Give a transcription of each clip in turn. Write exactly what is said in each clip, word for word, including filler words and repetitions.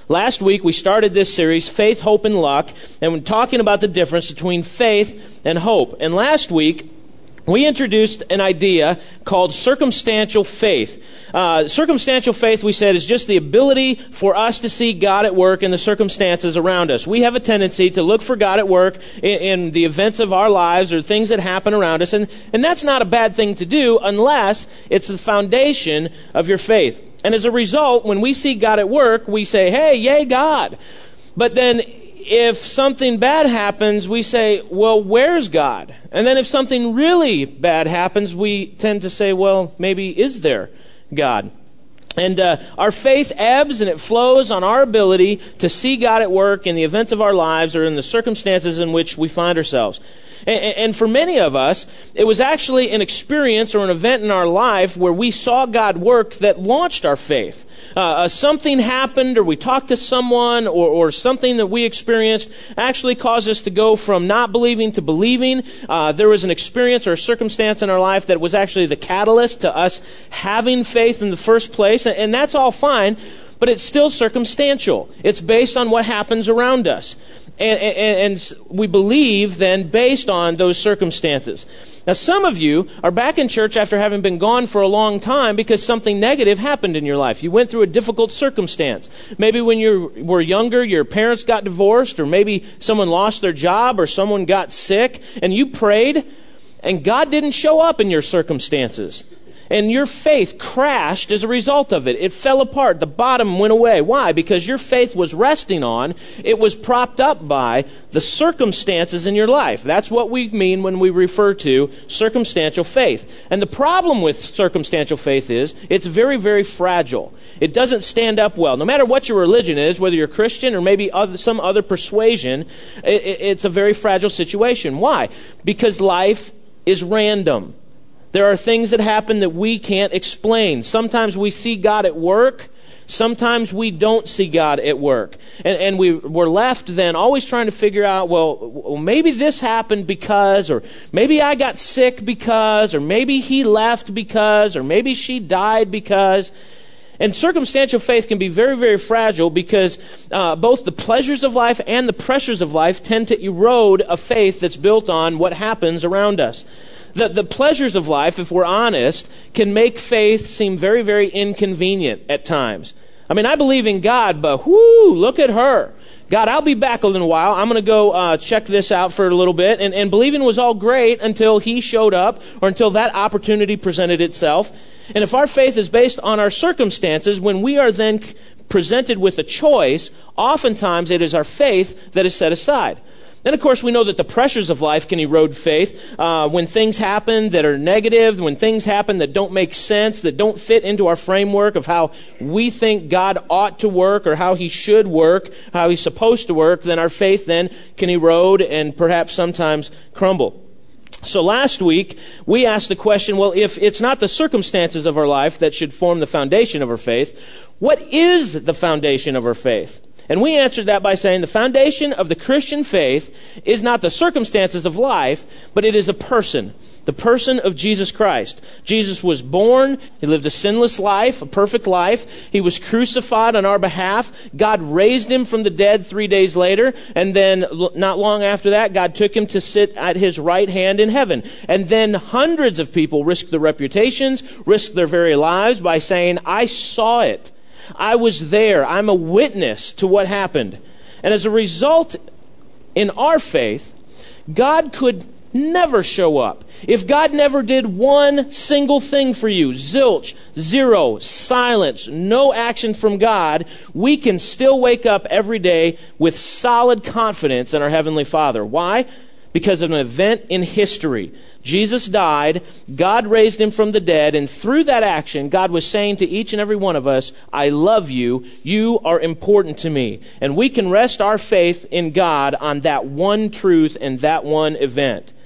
Last week, we started this series, Faith, Hope, and Luck, and we're talking about the difference between faith and hope. And last week, we introduced an idea called circumstantial faith. Uh, circumstantial faith, we said, is just the ability for us to see God at work in the circumstances around us. We have a tendency to look for God at work in, in the events of our lives or things that happen around us, and, and that's not a bad thing to do unless it's the foundation of your faith. And as a result, when we see God at work, we say, hey, yay, God. But then if something bad happens, we say, well, where's God? And then if something really bad happens, we tend to say, well, maybe is there God? And uh, our faith ebbs and it flows on our ability to see God at work in the events of our lives or in the circumstances in which we find ourselves. And for many of us, it was actually an experience or an event in our life where we saw God work that launched our faith. Uh, something happened, or we talked to someone, or, or something that we experienced actually caused us to go from not believing to believing. Uh, there was an experience or a circumstance in our life that was actually the catalyst to us having faith in the first place, and, and that's all fine, but it's still circumstantial. It's based on what happens around us. And, and, and we believe then based on those circumstances. Now, some of you are back in church after having been gone for a long time because something negative happened in your life. You went through a difficult circumstance. Maybe when you were younger, your parents got divorced, or maybe someone lost their job, or someone got sick, and you prayed, and God didn't show up in your circumstances. And your faith crashed as a result of it. It fell apart. The bottom went away. Why? Because your faith was resting on, it was propped up by the circumstances in your life. That's what we mean when we refer to circumstantial faith. And the problem with circumstantial faith is it's very, very fragile. It doesn't stand up well. No matter what your religion is, whether you're Christian or maybe other, some other persuasion, it, it's a very fragile situation. Why? Because life is random. There are things that happen that we can't explain. Sometimes we see God at work. Sometimes we don't see God at work. And, and we, we're left then always trying to figure out, well, well, maybe this happened because, or maybe I got sick because, or maybe he left because, or maybe she died because. And circumstantial faith can be very, very fragile because uh, both the pleasures of life and the pressures of life tend to erode a faith that's built on what happens around us. The, the pleasures of life, if we're honest, can make faith seem very, very inconvenient at times. I mean, I believe in God, but whoo, look at her. God, I'll be back in a while. I'm going to go uh, check this out for a little bit. And, and believing was all great until he showed up or until that opportunity presented itself. And if our faith is based on our circumstances, when we are then presented with a choice, oftentimes it is our faith that is set aside. Then, of course, we know that the pressures of life can erode faith. Uh, when things happen that are negative, when things happen that don't make sense, that don't fit into our framework of how we think God ought to work or how he should work, how he's supposed to work, then our faith then can erode and perhaps sometimes crumble. So last week, we asked the question, well, if it's not the circumstances of our life that should form the foundation of our faith, what is the foundation of our faith? And we answered that by saying the foundation of the Christian faith is not the circumstances of life, but it is a person, the person of Jesus Christ. Jesus was born, he lived a sinless life, a perfect life. He was crucified on our behalf. God raised him from the dead three days later, and then not long after that, God took him to sit at his right hand in heaven. And then hundreds of people risked their reputations, risked their very lives by saying, I saw it. I was there. I'm a witness to what happened. And as a result, in our faith, God could never show up. If God never did one single thing for you, zilch, zero, silence, no action from God, we can still wake up every day with solid confidence in our Heavenly Father. Why? Because of an event in history. Jesus died, God raised him from the dead, and through that action, God was saying to each and every one of us, I love you, you are important to me. And we can rest our faith in God on that one truth and that one event.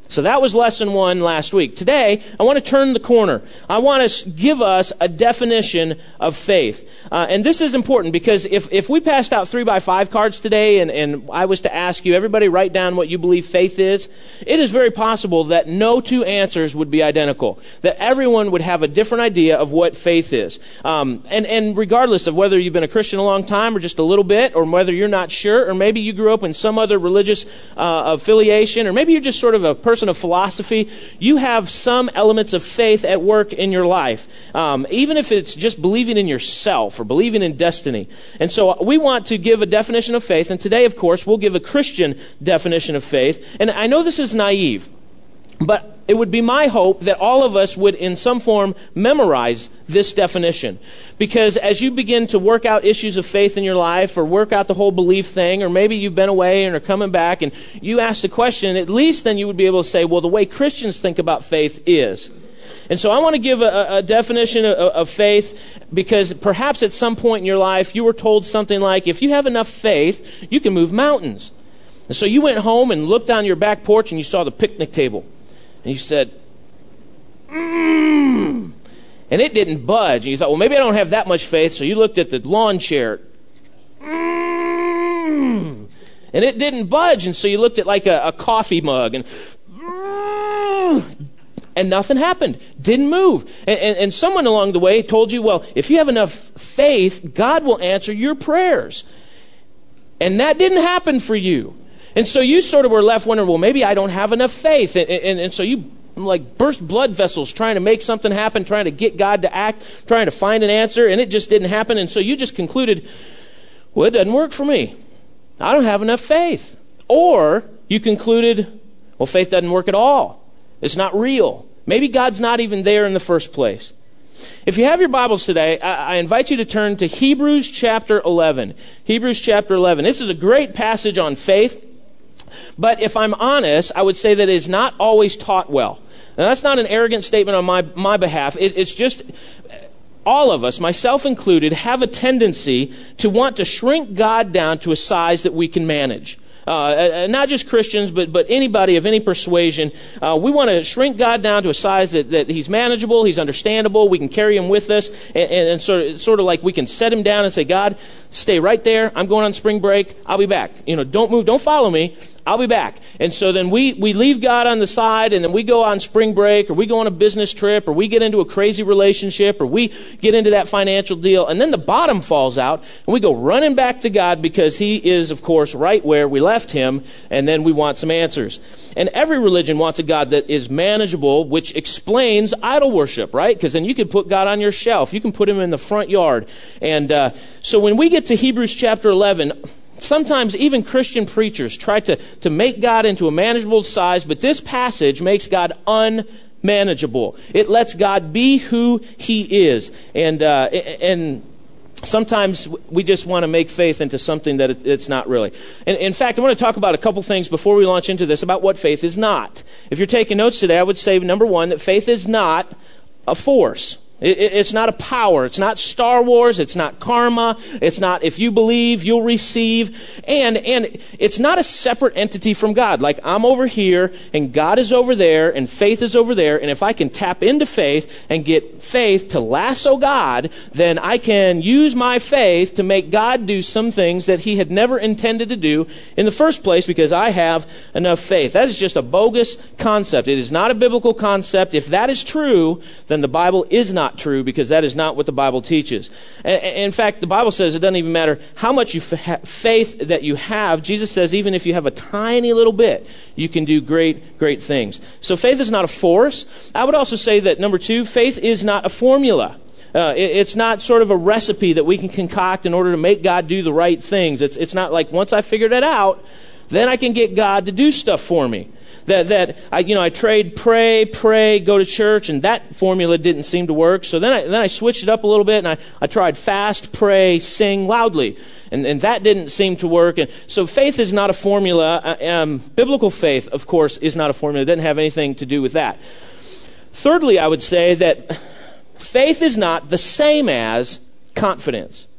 So that was lesson one last week. Today, I want to turn the corner. I want to give us a definition of faith. Uh, and this is important because if, if we passed out three by five cards today and, and I was to ask you, everybody write down what you believe faith is, it is very possible that no two answers would be identical. That everyone would have a different idea of what faith is. Um, and, and regardless of whether you've been a Christian a long time or just a little bit, or whether you're not sure, or maybe you grew up in some other religious uh, affiliation, or maybe you're just sort of a person of philosophy, you have some elements of faith at work in your life, um, even if it's just believing in yourself or believing in destiny. And so we want to give a definition of faith, and today, of course, we'll give a Christian definition of faith. And I know this is naive, but it would be my hope that all of us would in some form memorize this definition. Because as you begin to work out issues of faith in your life, or work out the whole belief thing, or maybe you've been away and are coming back and you ask the question, at least then you would be able to say, well, the way Christians think about faith is. And so I want to give a, a definition of, of faith, because perhaps at some point in your life you were told something like, if you have enough faith, you can move mountains. And so you went home and looked on your back porch and you saw the picnic table. And you said, mmm. And it didn't budge. And you thought, well, maybe I don't have that much faith. So you looked at the lawn chair. Mmm. And it didn't budge. And so you looked at like a, a coffee mug. And mmm. And nothing happened. Didn't move. And, and, and someone along the way told you, well, if you have enough faith, God will answer your prayers. And that didn't happen for you. And so you sort of were left wondering, well, maybe I don't have enough faith. And, and, and so you like burst blood vessels trying to make something happen, trying to get God to act, trying to find an answer, and it just didn't happen. And so you just concluded, well, it doesn't work for me. I don't have enough faith. Or you concluded, well, faith doesn't work at all. It's not real. Maybe God's not even there in the first place. If you have your Bibles today, I, I invite you to turn to Hebrews chapter eleven. Hebrews chapter eleven. This is a great passage on faith. But if I'm honest, I would say that it is not always taught well. Now, that's not an arrogant statement on my, my behalf. It, it's just all of us, myself included, have a tendency to want to shrink God down to a size that we can manage. Uh, not just Christians, but but anybody of any persuasion. Uh, we want to shrink God down to a size that, that He's manageable, He's understandable, we can carry Him with us, and, and, and sort of, sort of like we can set Him down and say, God, stay right there. I'm going on spring break. I'll be back. You know, don't move. Don't follow me. I'll be back. And so then we, we leave God on the side, and then we go on spring break, or we go on a business trip, or we get into a crazy relationship, or we get into that financial deal, and then the bottom falls out, and we go running back to God because He is, of course, right where we left Him, and then we want some answers. And every religion wants a God that is manageable, which explains idol worship, right? Because then you can put God on your shelf. You can put Him in the front yard. And uh, so when we get to Hebrews chapter eleven, sometimes even Christian preachers try to, to make God into a manageable size, but this passage makes God unmanageable. It lets God be who He is. And uh, and sometimes we just want to make faith into something that it, it's not really. And in fact, I want to talk about a couple things before we launch into this about what faith is not. If you're taking notes today, I would say, number one, that faith is not a force. It's not a power. It's not Star Wars. It's not karma. It's not if you believe, you'll receive. And and it's not a separate entity from God. Like I'm over here and God is over there and faith is over there. And if I can tap into faith and get faith to lasso God, then I can use my faith to make God do some things that He had never intended to do in the first place because I have enough faith. That is just a bogus concept. It is not a biblical concept. If that is true, then the Bible is not true, because that is not what the Bible teaches. In fact, the Bible says it doesn't even matter how much you f- faith that you have. Jesus says even if you have a tiny little bit, you can do great, great things. So faith is not a force. I would also say that, number two, faith is not a formula. Uh, it, it's not sort of a recipe that we can concoct in order to make God do the right things. It's, it's not like once I figured it out, then I can get God to do stuff for me. That that I you know I trade pray, pray, go to church, and that formula didn't seem to work. So then I then I switched it up a little bit, and I, I tried fast, pray, sing loudly, and and that didn't seem to work. And so faith is not a formula. Um, biblical faith, of course, is not a formula. It doesn't have anything to do with that. Thirdly, I would say that faith is not the same as confidence.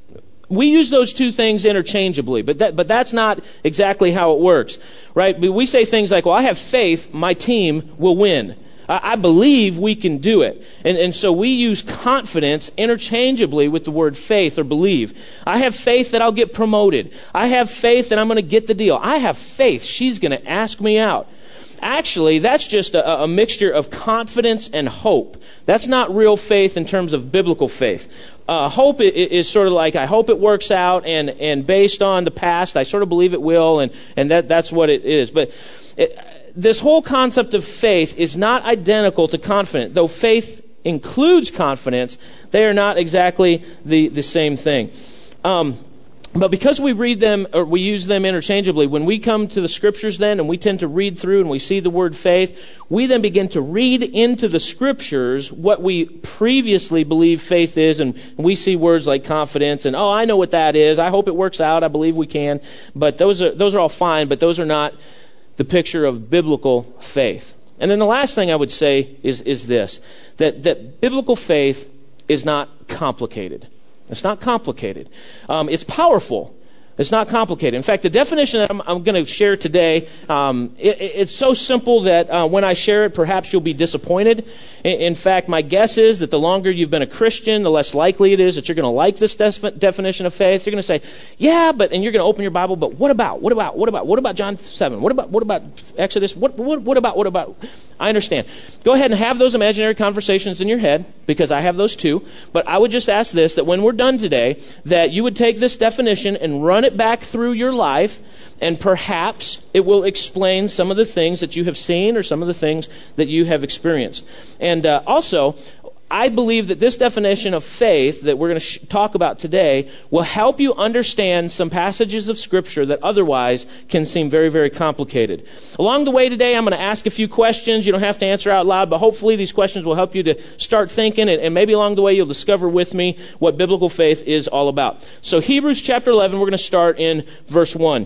we use those two things interchangeably, but that, but that's not exactly how it works, right? We say things like, well, I have faith my team will win. I, I believe we can do it. And, and so we use confidence interchangeably with the word faith or believe. I have faith that I'll get promoted. I have faith that I'm going to get the deal. I have faith she's going to ask me out. Actually, that's just a, a mixture of confidence and hope. That's not real faith in terms of biblical faith. Uh, hope is, is sort of like, I hope it works out, and, and based on the past, I sort of believe it will, and, and that, that's what it is. But it, this whole concept of faith is not identical to confidence. Though faith includes confidence, they are not exactly the, the same thing. Um But because we read them, or we use them interchangeably, when we come to the Scriptures then, and we tend to read through and we see the word faith, we then begin to read into the Scriptures what we previously believe faith is, and we see words like confidence, and, oh, I know what that is, I hope it works out, I believe we can. But those are, those are all fine, but those are not the picture of biblical faith. And then the last thing I would say is, is this, that, that biblical faith is not complicated. It's not complicated. Um, it's powerful. It's not complicated. In fact, the definition that I'm, I'm going to share today, um, it, it's so simple that uh, when I share it, perhaps you'll be disappointed. In, in fact, my guess is that the longer you've been a Christian, the less likely it is that you're going to like this def- definition of faith. You're going to say, yeah, but, and you're going to open your Bible, but what about, what about, what about, what about John seven? What about, what about Exodus? What, what, what about, what about? I understand. Go ahead and have those imaginary conversations in your head, because I have those too. But I would just ask this, that when we're done today, that you would take this definition and run it back through your life, and perhaps it will explain some of the things that you have seen or some of the things that you have experienced. And uh, also, I believe that this definition of faith that we're going to sh- talk about today will help you understand some passages of Scripture that otherwise can seem very, very complicated. Along the way today, I'm going to ask a few questions. You don't have to answer out loud, but hopefully these questions will help you to start thinking, and, and maybe along the way you'll discover with me what biblical faith is all about. So Hebrews chapter eleven, we're going to start in verse one.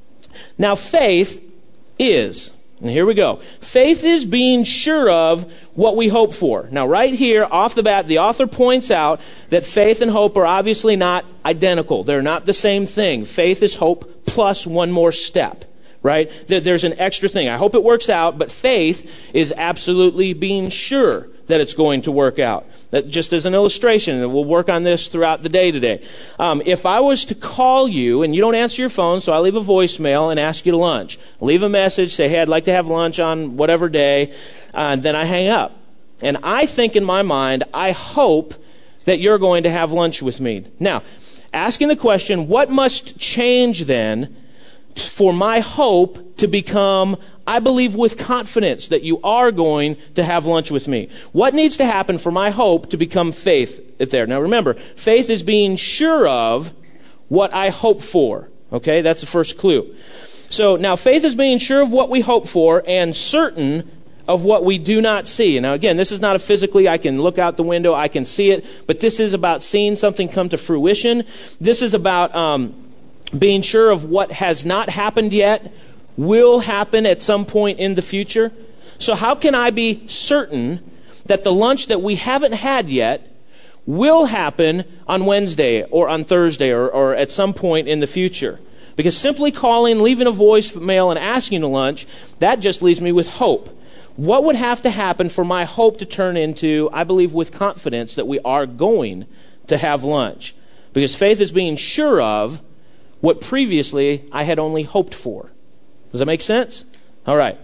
Now faith is... And here we go. Faith is being sure of what we hope for. Now, right here, off the bat, the author points out that faith and hope are obviously not identical. They're not the same thing. Faith is hope plus one more step, right? There's an extra thing. I hope it works out, but faith is absolutely being sure that it's going to work out. That just as an illustration, and we'll work on this throughout the day today. Um, if I was to call you, and you don't answer your phone, so I leave a voicemail and ask you to lunch. Leave a message, say, hey, I'd like to have lunch on whatever day, uh, and then I hang up. And I think in my mind, I hope that you're going to have lunch with me. Now, asking the question, what must change then for my hope to become, I believe with confidence that you are going to have lunch with me? What needs to happen for my hope to become faith there? Now remember, faith is being sure of what I hope for. Okay, that's the first clue. So now faith is being sure of what we hope for and certain of what we do not see. Now again, this is not a physically, I can look out the window, I can see it, but this is about seeing something come to fruition. This is about um, being sure of what has not happened yet, will happen at some point in the future. So how can I be certain that the lunch that we haven't had yet will happen on Wednesday or on Thursday or, or at some point in the future? Because simply calling, leaving a voicemail, and asking to lunch, that just leaves me with hope. What would have to happen for my hope to turn into, I believe with confidence, that we are going to have lunch? Because faith is being sure of what previously I had only hoped for. Does that make sense? All right.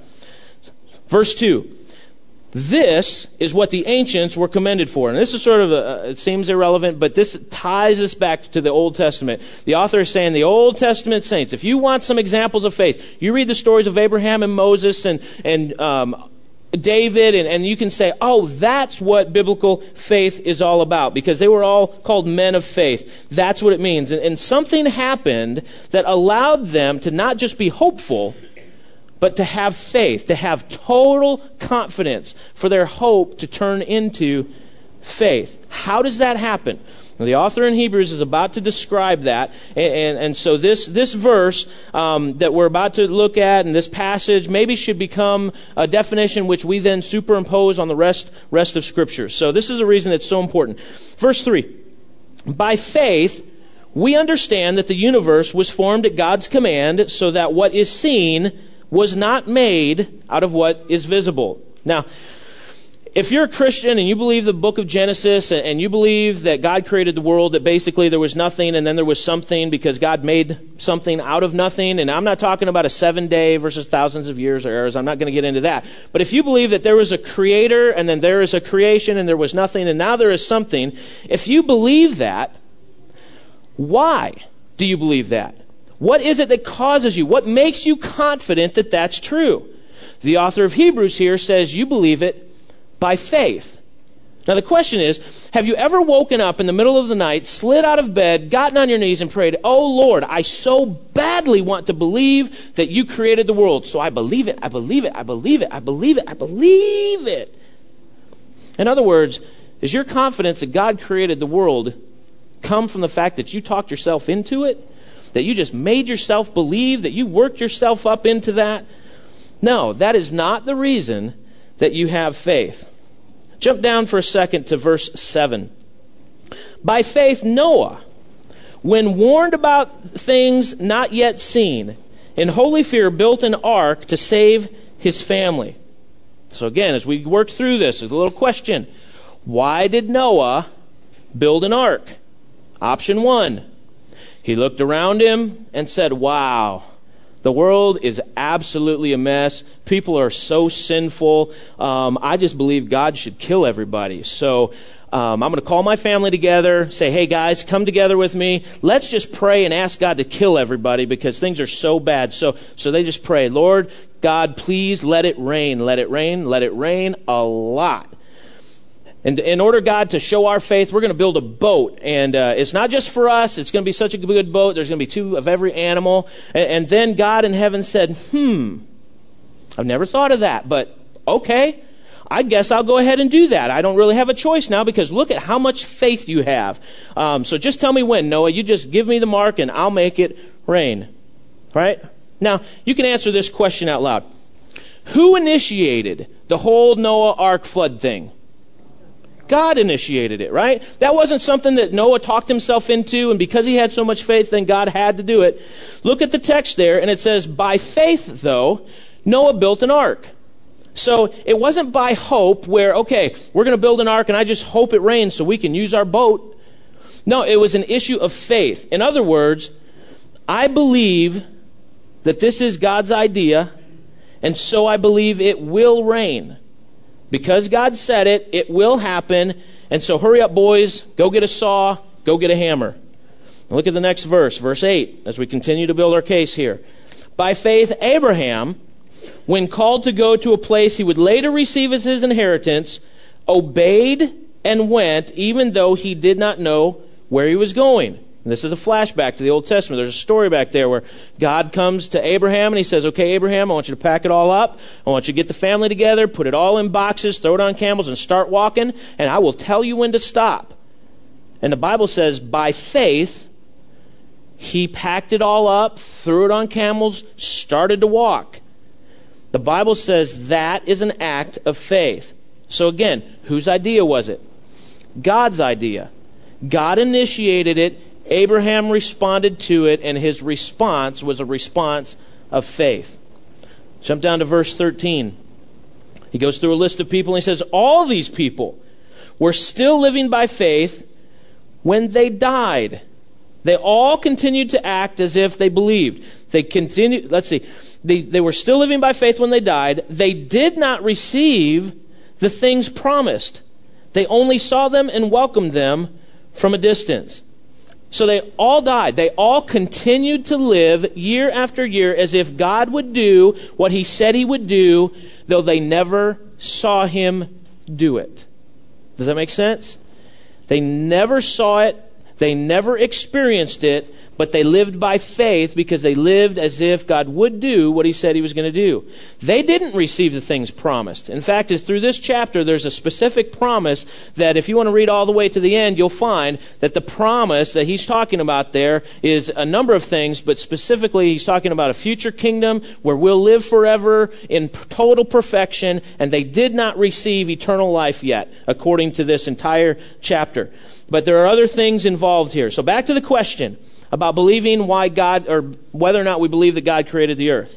Verse two. This is what the ancients were commended for. And this is sort of, a, it seems irrelevant, but this ties us back to the Old Testament. The author is saying the Old Testament saints, if you want some examples of faith, you read the stories of Abraham and Moses and, and um, David, and, and you can say, oh, that's what biblical faith is all about, because they were all called men of faith. That's what it means. And, and something happened that allowed them to not just be hopeful, but to have faith, to have total confidence for their hope to turn into faith. How does that happen? Now, the author in Hebrews is about to describe that, and, and, and so this, this verse um, that we're about to look at, and this passage, maybe should become a definition which we then superimpose on the rest, rest of Scripture. So this is a reason it's so important. Verse three, by faith we understand that the universe was formed at God's command so that what is seen was not made out of what is visible. Now, if you're a Christian and you believe the book of Genesis and you believe that God created the world, that basically there was nothing and then there was something because God made something out of nothing, and I'm not talking about a seven day versus thousands of years or eras, I'm not going to get into that. But if you believe that there was a creator and then there is a creation and there was nothing and now there is something, if you believe that, why do you believe that? What is it that causes you? What makes you confident that that's true? The author of Hebrews here says you believe it by faith. Now the question is, have you ever woken up in the middle of the night, slid out of bed, gotten on your knees and prayed, "Oh Lord, I so badly want to believe that you created the world. So I believe it, I believe it, I believe it, I believe it, I believe it." In other words, is your confidence that God created the world come from the fact that you talked yourself into it? That you just made yourself believe, that you worked yourself up into that? No, that is not the reason that you have faith. Jump down for a second to verse seven. By faith, Noah, when warned about things not yet seen, in holy fear built an ark to save his family. So again, as we work through this, there's a little question. Why did Noah build an ark? Option one, he looked around him and said, wow, the world is absolutely a mess. People are so sinful. Um, I just believe God should kill everybody. So um, I'm going to call my family together, say, hey guys, come together with me. Let's just pray and ask God to kill everybody because things are so bad. So, so they just pray, Lord God, please let it rain, let it rain, let it rain a lot. And in order, God, to show our faith, we're going to build a boat. And uh, it's not just for us. It's going to be such a good boat. There's going to be two of every animal. And, and then God in heaven said, hmm, I've never thought of that. But okay, I guess I'll go ahead and do that. I don't really have a choice now because look at how much faith you have. Um, so just tell me when, Noah. You just give me the mark and I'll make it rain. Right? Now, you can answer this question out loud. Who initiated the whole Noah Ark flood thing? God initiated it, right? That wasn't something that Noah talked himself into, and because he had so much faith, then God had to do it. Look at the text there, and it says, by faith, though, Noah built an ark. So it wasn't by hope where, okay, we're going to build an ark, and I just hope it rains so we can use our boat. No, it was an issue of faith. In other words, I believe that this is God's idea, and so I believe it will rain. Because God said it, it will happen. And so hurry up, boys. Go get a saw. Go get a hammer. Now look at the next verse, verse eight, as we continue to build our case here. By faith, Abraham, when called to go to a place he would later receive as his inheritance, obeyed and went, even though he did not know where he was going. And this is a flashback to the Old Testament. There's a story back there where God comes to Abraham and he says, okay, Abraham, I want you to pack it all up. I want you to get the family together, put it all in boxes, throw it on camels, and start walking, and I will tell you when to stop. And the Bible says, by faith, he packed it all up, threw it on camels, started to walk. The Bible says that is an act of faith. So again, whose idea was it? God's idea. God initiated it. Abraham responded to it, and his response was a response of faith. Jump down to verse thirteen. He goes through a list of people, and he says, all these people were still living by faith when they died. They all continued to act as if they believed. They continued, let's see, they, they were still living by faith when they died. They did not receive the things promised. They only saw them and welcomed them from a distance. So they all died. They all continued to live year after year as if God would do what he said he would do, though they never saw him do it. Does that make sense? They never saw it. They never experienced it, but they lived by faith because they lived as if God would do what he said he was going to do. They didn't receive the things promised. In fact, it's through this chapter, there's a specific promise that if you want to read all the way to the end, you'll find that the promise that he's talking about there is a number of things, but specifically he's talking about a future kingdom where we'll live forever in total perfection, and they did not receive eternal life yet, according to this entire chapter. But there are other things involved here. So back to the question about believing why God, or whether or not we believe that God created the earth.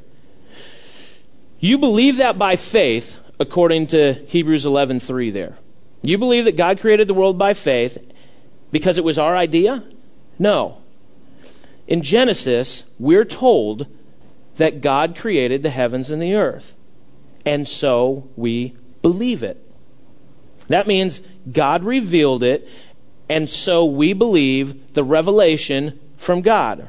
You believe that by faith, according to Hebrews eleven three there. You believe that God created the world by faith because it was our idea? No. In Genesis, we're told that God created the heavens and the earth. And so we believe it. That means God revealed it, and so we believe the revelation from God.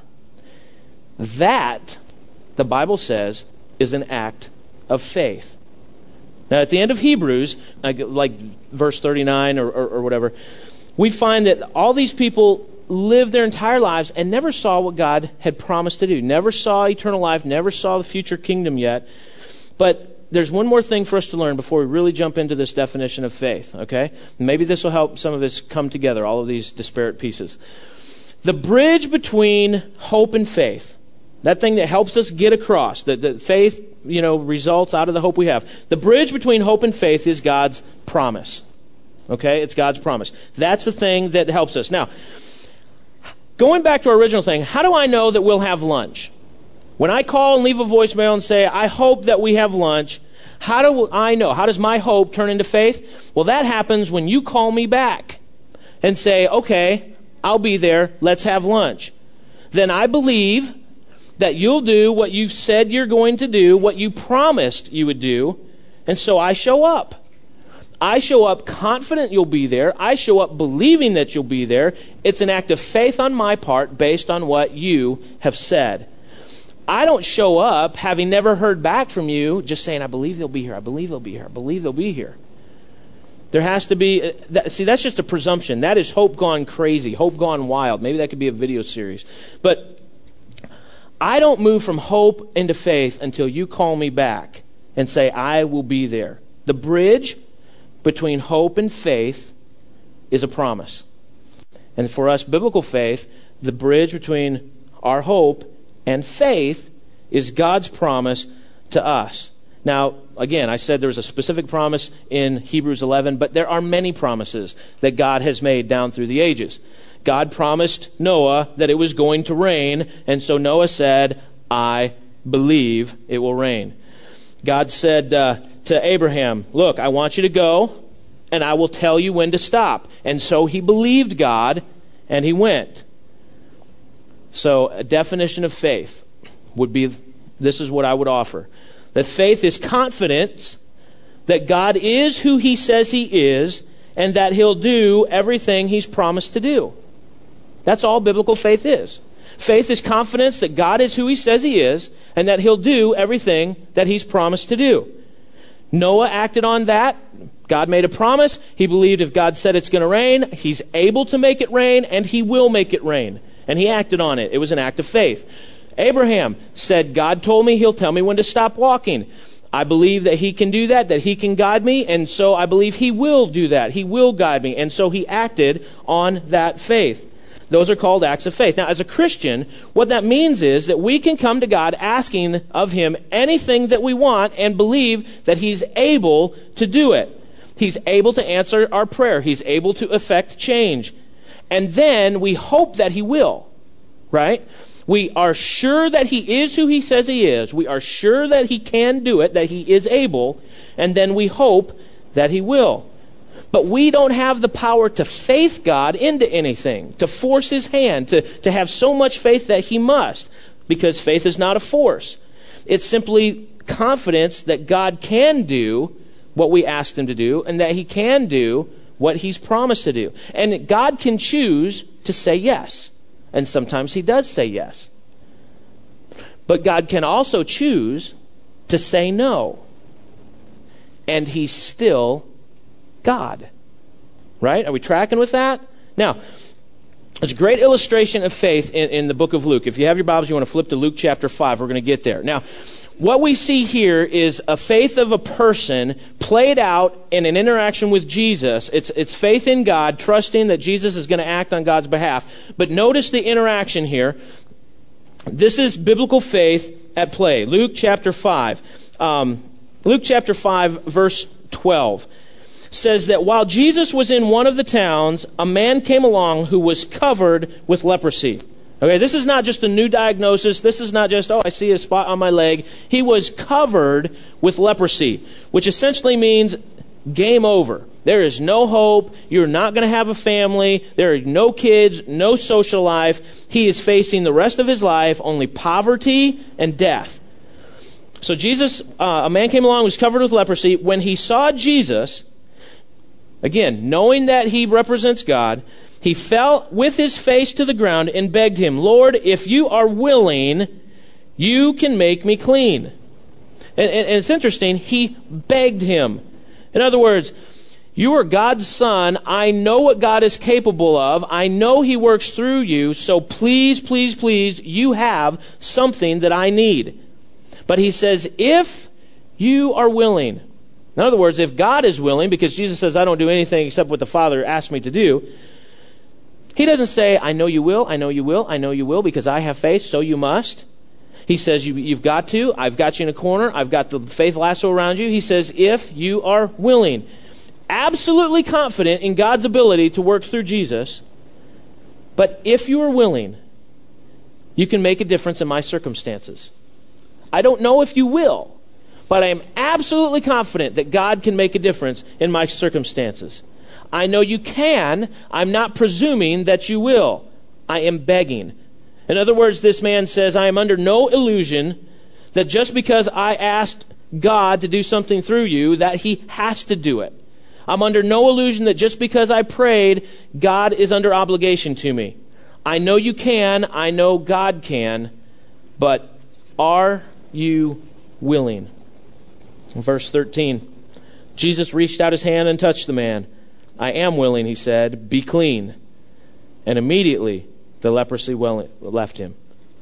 That, the Bible says, is an act of faith. Now, at the end of Hebrews, like, like verse thirty-nine or, or, or whatever, we find that all these people lived their entire lives and never saw what God had promised to do. Never saw eternal life, never saw the future kingdom yet. But there's one more thing for us to learn before we really jump into this definition of faith, okay? Maybe this will help some of us come together, all of these disparate pieces. The bridge between hope and faith, that thing that helps us get across, that, that faith, you know, results out of the hope we have. The bridge between hope and faith is God's promise. Okay? It's God's promise. That's the thing that helps us. Now, going back to our original thing, how do I know that we'll have lunch? When I call and leave a voicemail and say, I hope that we have lunch, how do I know? How does my hope turn into faith? Well, that happens when you call me back and say, okay, I'll be there, let's have lunch. Then I believe that you'll do what you've said you're going to do, what you promised you would do, and so I show up. I show up confident you'll be there. I show up believing that you'll be there. It's an act of faith on my part based on what you have said. I don't show up having never heard back from you, just saying, I believe they'll be here, I believe they'll be here, I believe they'll be here. There has to be, that, see, that's just a presumption. That is hope gone crazy, hope gone wild. Maybe that could be a video series. But I don't move from hope into faith until you call me back and say, I will be there. The bridge between hope and faith is a promise. And for us, biblical faith, the bridge between our hope and faith is God's promise to us. Now, again, I said there was a specific promise in Hebrews eleven, but there are many promises that God has made down through the ages. God promised Noah that it was going to rain, and so Noah said, I believe it will rain. God said uh, to Abraham, look, I want you to go, and I will tell you when to stop. And so he believed God, and he went. So a definition of faith would be, this is what I would offer. That faith is confidence that God is who he says he is, and that he'll do everything he's promised to do. That's all biblical faith is. Faith is confidence that God is who he says he is, and that he'll do everything that he's promised to do. Noah acted on that. God made a promise. He believed if God said it's going to rain, he's able to make it rain, and he will make it rain. And he acted on it. It was an act of faith. Abraham said, God told me he'll tell me when to stop walking. I believe that he can do that, that he can guide me, and so I believe he will do that. He will guide me. And so he acted on that faith. Those are called acts of faith. Now, as a Christian, what that means is that we can come to God asking of him anything that we want and believe that he's able to do it. He's able to answer our prayer. He's able to effect change. And then we hope that he will, right? We are sure that he is who he says he is. We are sure that he can do it, that he is able, and then we hope that he will. But we don't have the power to faith God into anything, to force his hand, to, to have so much faith that he must, because faith is not a force. It's simply confidence that God can do what we asked him to do, and that he can do what he's promised to do. And God can choose to say yes. And sometimes he does say yes. But God can also choose to say no. And he's still God. Right? Are we tracking with that? Now, There's a great illustration of faith in, in the book of Luke. If you have your Bibles, you want to flip to Luke chapter five. We're going to get there. Now, what we see here is a faith of a person played out in an interaction with Jesus. It's, it's faith in God, trusting that Jesus is going to act on God's behalf. But notice the interaction here. This is biblical faith at play. Luke chapter five. Um, Luke chapter five, verse twelve. Says that while Jesus was in one of the towns, a man came along who was covered with leprosy. Okay, this is not just a new diagnosis. This is not just, oh, I see a spot on my leg. He was covered with leprosy, which essentially means game over. There is no hope. You're not going to have a family. There are no kids, no social life. He is facing the rest of his life only poverty and death. So Jesus, uh, a man came along who was covered with leprosy. When he saw Jesus, again, knowing that he represents God, he fell with his face to the ground and begged him, Lord, if you are willing, you can make me clean. And, and, and it's interesting, he begged him. In other words, you are God's son. I know what God is capable of. I know he works through you. So please, please, please, you have something that I need. But he says, if you are willing. In other words, if God is willing, because Jesus says, I don't do anything except what the Father asked me to do. He doesn't say, I know you will, I know you will, I know you will, because I have faith, so you must. He says, you, you've got to. I've got you in a corner. I've got the faith lasso around you. He says, if you are willing. Absolutely confident in God's ability to work through Jesus. But if you are willing, you can make a difference in my circumstances. I don't know if you will, but I am absolutely confident that God can make a difference in my circumstances. I know you can. I'm not presuming that you will. I am begging. In other words, this man says, I am under no illusion that just because I asked God to do something through you, that he has to do it. I'm under no illusion that just because I prayed, God is under obligation to me. I know you can. I know God can. But are you willing? In verse thirteen, Jesus reached out his hand and touched the man. I am willing, he said, be clean. And immediately the leprosy well left him.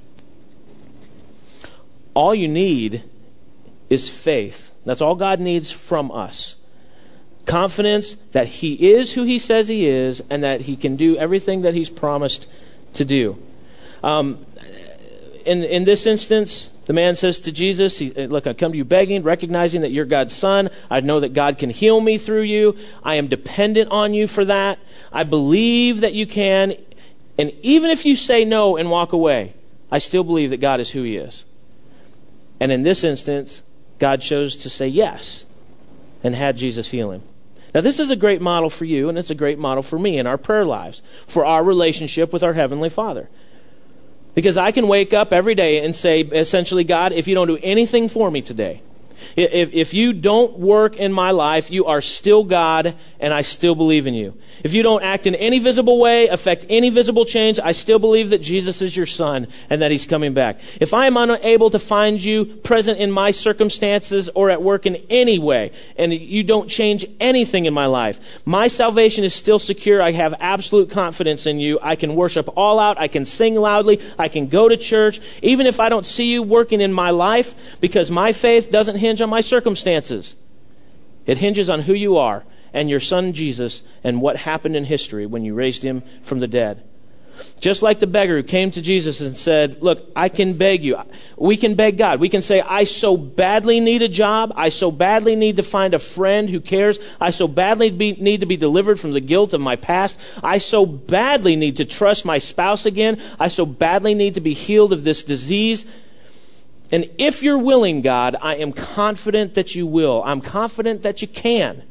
All you need is faith. That's all God needs from us. Confidence that he is who he says he is and that he can do everything that he's promised to do. Um, in, in this instance, the man says to Jesus, he, look, I come to you begging, recognizing that you're God's son. I know that God can heal me through you. I am dependent on you for that. I believe that you can. And even if you say no and walk away, I still believe that God is who he is. And in this instance, God chose to say yes and had Jesus heal him. Now, this is a great model for you, and it's a great model for me in our prayer lives, for our relationship with our Heavenly Father. Because I can wake up every day and say, essentially, God, if you don't do anything for me today, if, if you don't work in my life, you are still God, and I still believe in you. If you don't act in any visible way, affect any visible change, I still believe that Jesus is your son and that he's coming back. If I am unable to find you present in my circumstances or at work in any way, and you don't change anything in my life, my salvation is still secure. I have absolute confidence in you. I can worship all out. I can sing loudly. I can go to church, even if I don't see you working in my life, because my faith doesn't hinge on my circumstances. It hinges on who you are and your son Jesus and what happened in history when you raised him from the dead. Just like the beggar who came to Jesus and said, look, I can beg you. We can beg God. We can say, I so badly need a job. I so badly need to find a friend who cares. I so badly be, need to be delivered from the guilt of my past. I so badly need to trust my spouse again. I so badly need to be healed of this disease. And if you're willing, God, I am confident that you will. I'm confident that you can.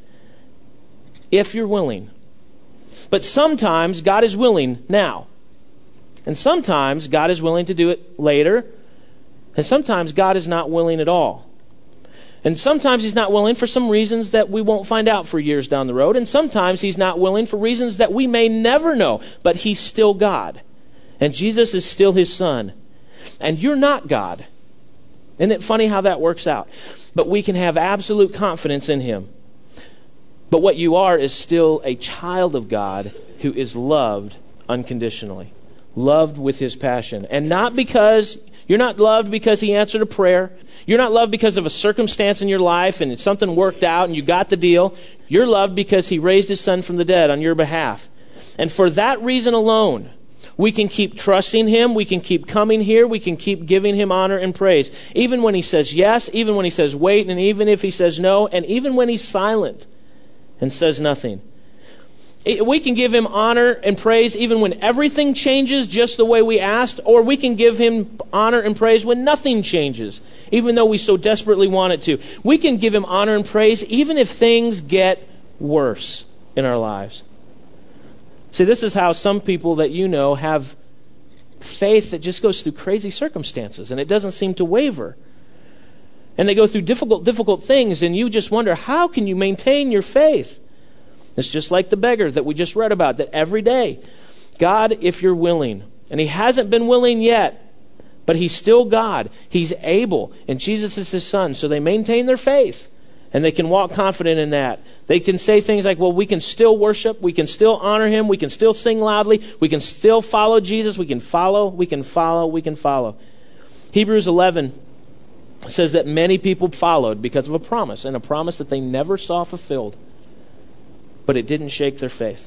If you're willing. But sometimes God is willing now. And sometimes God is willing to do it later. And sometimes God is not willing at all. And sometimes he's not willing for some reasons that we won't find out for years down the road. And sometimes he's not willing for reasons that we may never know. But he's still God. And Jesus is still his son. And you're not God. Isn't it funny how that works out? But we can have absolute confidence in him. But what you are is still a child of God who is loved unconditionally, loved with his passion. And not because, you're not loved because he answered a prayer. You're not loved because of a circumstance in your life and something worked out and you got the deal. You're loved because he raised his son from the dead on your behalf. And for that reason alone, we can keep trusting him. We can keep coming here. We can keep giving him honor and praise. Even when he says yes, even when he says wait, and even if he says no, and even when he's silent and says nothing. We can give him honor and praise even when everything changes just the way we asked, or we can give him honor and praise when nothing changes, even though we so desperately want it to. We can give him honor and praise even if things get worse in our lives. See, this is how some people that you know have faith that just goes through crazy circumstances and it doesn't seem to waver. And they go through difficult, difficult things and you just wonder, how can you maintain your faith? It's just like the beggar that we just read about, that every day, God, if you're willing, and he hasn't been willing yet, but he's still God. He's able, and Jesus is his son, so they maintain their faith, and they can walk confident in that. They can say things like, well, we can still worship, we can still honor him, we can still sing loudly, we can still follow Jesus, we can follow, we can follow, we can follow. Hebrews eleven says that many people followed because of a promise, and a promise that they never saw fulfilled. But it didn't shake their faith.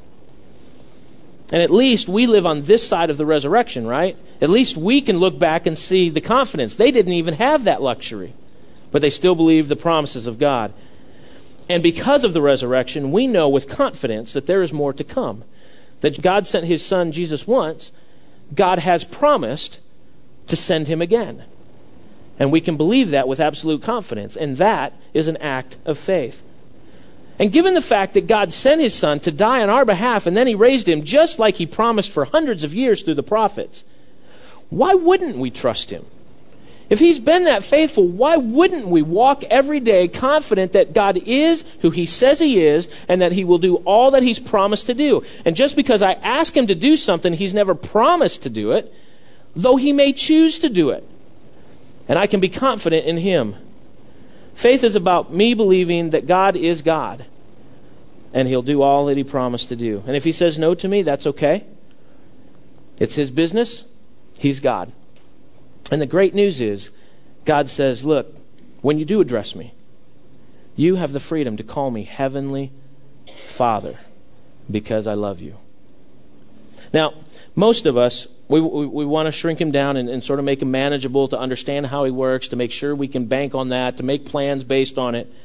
And at least we live on this side of the resurrection, right? At least we can look back and see the confidence. They didn't even have that luxury, but they still believed the promises of God. And because of the resurrection, we know with confidence that there is more to come. That God sent his son Jesus once, God has promised to send him again. And we can believe that with absolute confidence. And that is an act of faith. And given the fact that God sent his son to die on our behalf and then he raised him just like he promised for hundreds of years through the prophets, why wouldn't we trust him? If he's been that faithful, why wouldn't we walk every day confident that God is who he says he is and that he will do all that he's promised to do? And just because I ask him to do something, he's never promised to do it, though he may choose to do it. And I can be confident in him. Faith is about me believing that God is God and he'll do all that he promised to do. And if he says no to me, that's okay. It's his business. He's God. And the great news is, God says, look, when you do address me, you have the freedom to call me Heavenly Father because I love you. Now, most of us, we, we, we want to shrink him down and, and sort of make him manageable, to understand how he works, to make sure we can bank on that, to make plans based on it.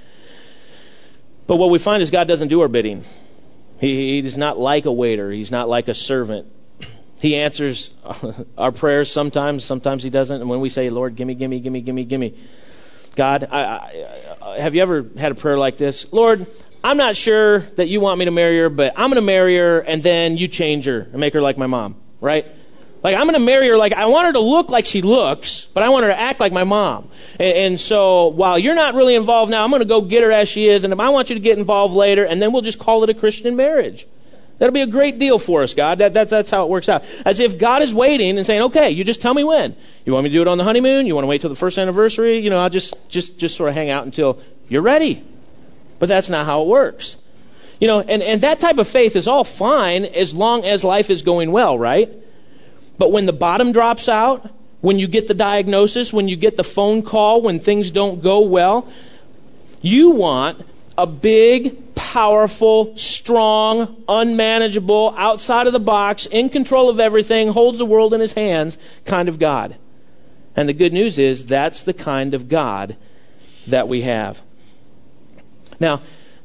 But what we find is God doesn't do our bidding. He, he's not like a waiter. He's not like a servant. He answers our prayers sometimes, sometimes he doesn't. And when we say, Lord, gimme, gimme, gimme, gimme, gimme. God, I, I, I, have you ever had a prayer like this? Lord, I'm not sure that you want me to marry her, but I'm going to marry her and then you change her and make her like my mom, right? Like, I'm going to marry her like, I want her to look like she looks, but I want her to act like my mom. And, and so while you're not really involved now, I'm going to go get her as she is, and I want you to get involved later, and then we'll just call it a Christian marriage. That'll be a great deal for us, God. That, that's, that's how it works out. As if God is waiting and saying, okay, you just tell me when. You want me to do it on the honeymoon? You want to wait till the first anniversary? You know, I'll just, just, just sort of hang out until you're ready. But that's not how it works. You know, and, and that type of faith is all fine as long as life is going well, right? But when the bottom drops out, when you get the diagnosis, when you get the phone call, when things don't go well, you want a big, powerful, strong, unmanageable, outside of the box, in control of everything, holds the world in his hands kind of God. And the good news is that's the kind of God that we have. Now,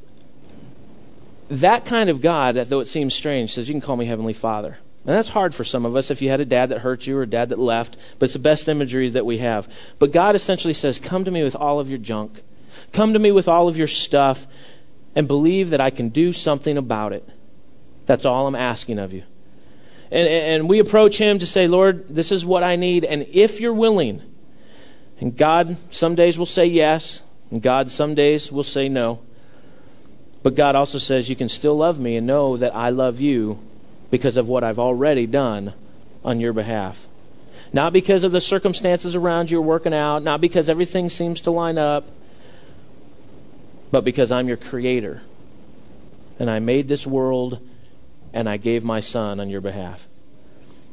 that kind of God, though it seems strange, says you can call me Heavenly Father. And that's hard for some of us if you had a dad that hurt you or a dad that left, but it's the best imagery that we have. But God essentially says, come to me with all of your junk. Come to me with all of your stuff and believe that I can do something about it. That's all I'm asking of you. And, and we approach him to say, Lord, this is what I need. And if you're willing, and God some days will say yes, and God some days will say no. But God also says you can still love me and know that I love you because of what I've already done on your behalf. Not because of the circumstances around you are working out, not because everything seems to line up, but because I'm your creator. And I made this world and I gave my son on your behalf.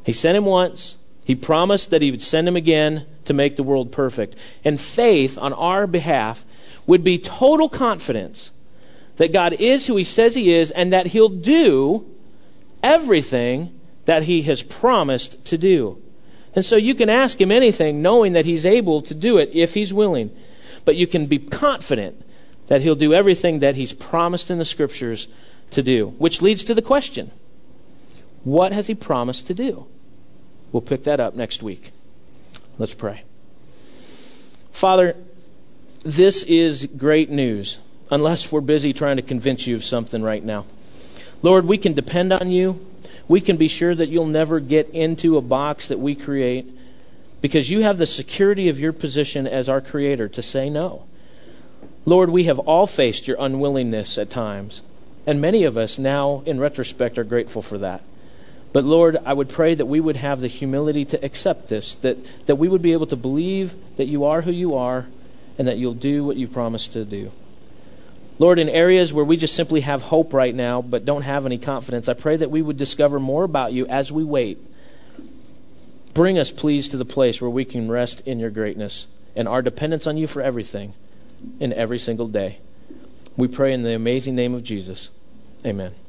He sent him once. He promised that he would send him again to make the world perfect. And faith on our behalf would be total confidence that God is who he says he is and that he'll do everything that he has promised to do. And so you can ask him anything knowing that he's able to do it if he's willing. But you can be confident that he'll do everything that he's promised in the Scriptures to do. Which leads to the question, what has he promised to do? We'll pick that up next week. Let's pray. Father, this is great news, unless we're busy trying to convince you of something right now. Lord, we can depend on you. We can be sure that you'll never get into a box that we create because you have the security of your position as our Creator to say no. Lord, we have all faced your unwillingness at times, and many of us now, in retrospect, are grateful for that. But Lord, I would pray that we would have the humility to accept this, that, that we would be able to believe that you are who you are and that you'll do what you've promised to do. Lord, in areas where we just simply have hope right now but don't have any confidence, I pray that we would discover more about you as we wait. Bring us, please, to the place where we can rest in your greatness and our dependence on you for everything in every single day. We pray in the amazing name of Jesus. Amen.